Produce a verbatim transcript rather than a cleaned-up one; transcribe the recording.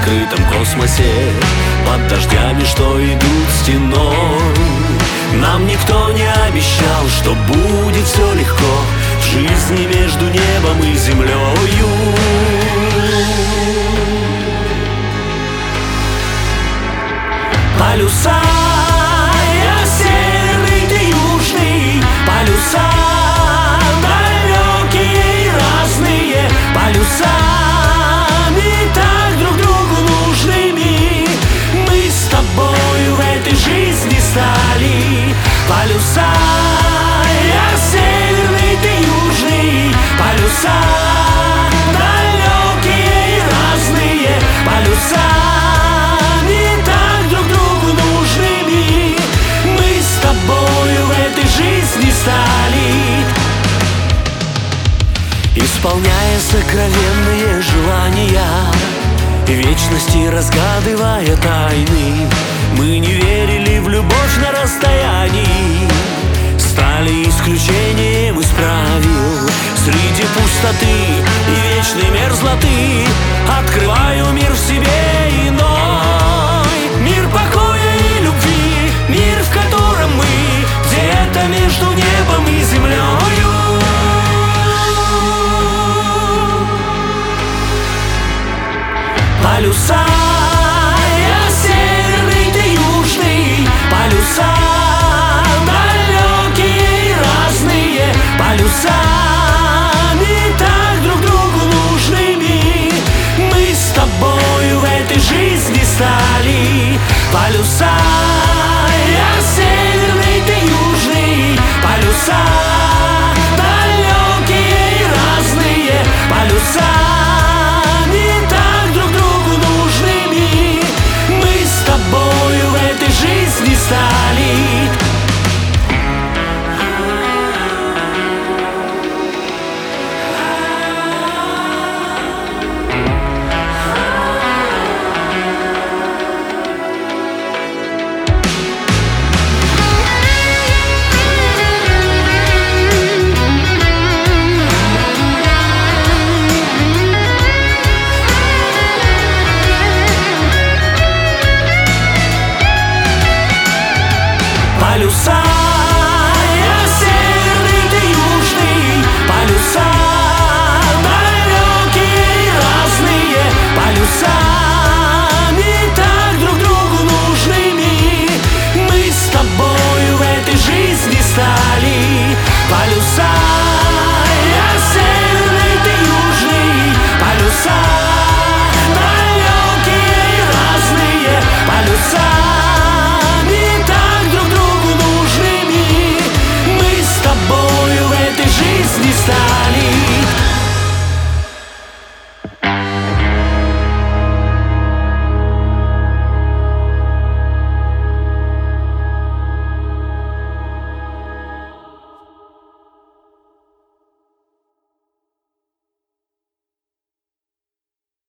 открытом космосе, под дождями, что идут стеной. Нам никто не обещал, что будет все легко в жизни между небом и землею. Полюса, я северный, ты южный. Полюса далекие и разные. Полюсами так друг другу нужными. Мы с тобою в этой жизни стали. Полюса, я северный, ты южный. Полюса далекие и разные. Полюса исполняя сокровенные желания, вечности разгадывая тайны. Мы не верили в любовь на расстоянии, стали исключением из правил. Среди пустоты и вечной мерзлоты открываю мир в себе иной. Мир покоя и любви, мир, в котором мы где-то между небом и землею. Полюса, я северный, ты южный. Полюса